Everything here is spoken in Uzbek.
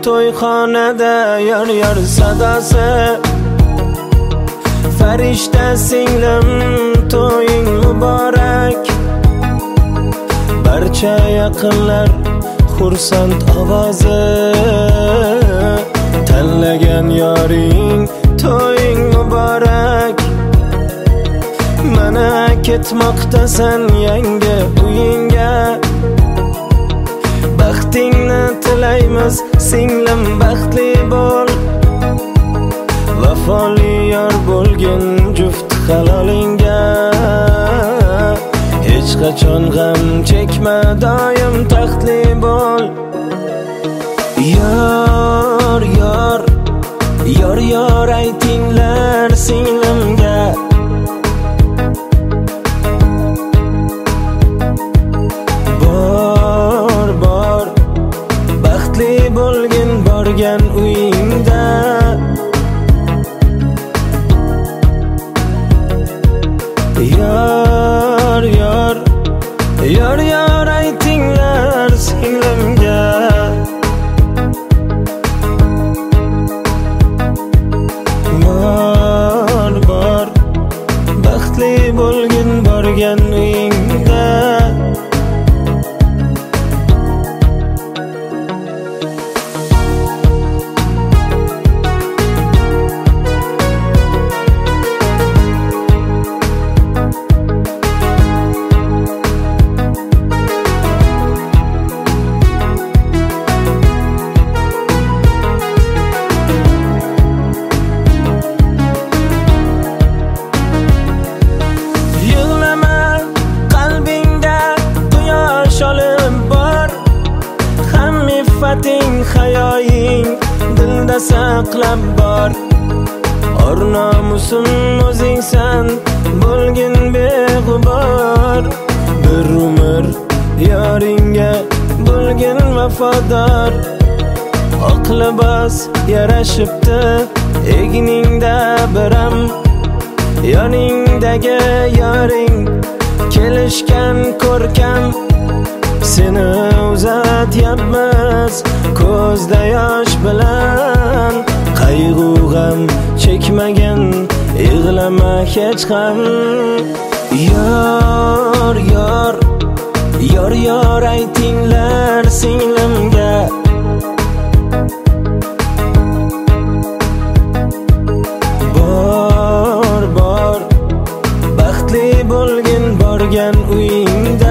to'yxonada yor sadosi. Farishta singlim to'ying muborak. Barcha yaqinlar xursand ovozi. Tanlagan yoring to'ying muborak. Mana ketmoqdasan yangi uyingga. Baxtingni tilaymiz singlim, baxtli bo'l. Vafoli yor bo'lgin juft halolingga. Hech qachon g'am chekma, doim taxtli bo'l. Yor yor yor yor aytinglar singlimga. Bor bor baxtli bo'lgin borgan uyingda. Yor yor yor yor aytinglar singlimga. Bor bor baxtli bo'lgin borgan uyingda. Hammifating hayoying dilda saqlab bor. Or nomusim o'zingsan bo'lgin beg'ubor. Bir umr yoringga bo'lgin vafodor. Oq libos yarashibdi egningda biram. Yoningdagi yoring kelishgan ko'rkam. Seni uzatyapmiz ko'zda yosh bilan. Qayg'u g'am chekmagan yig'lama hech ham. Yor yor yor yor aytinglar singlimga. Bor bor baxtli bo'lgin borgan uyingda.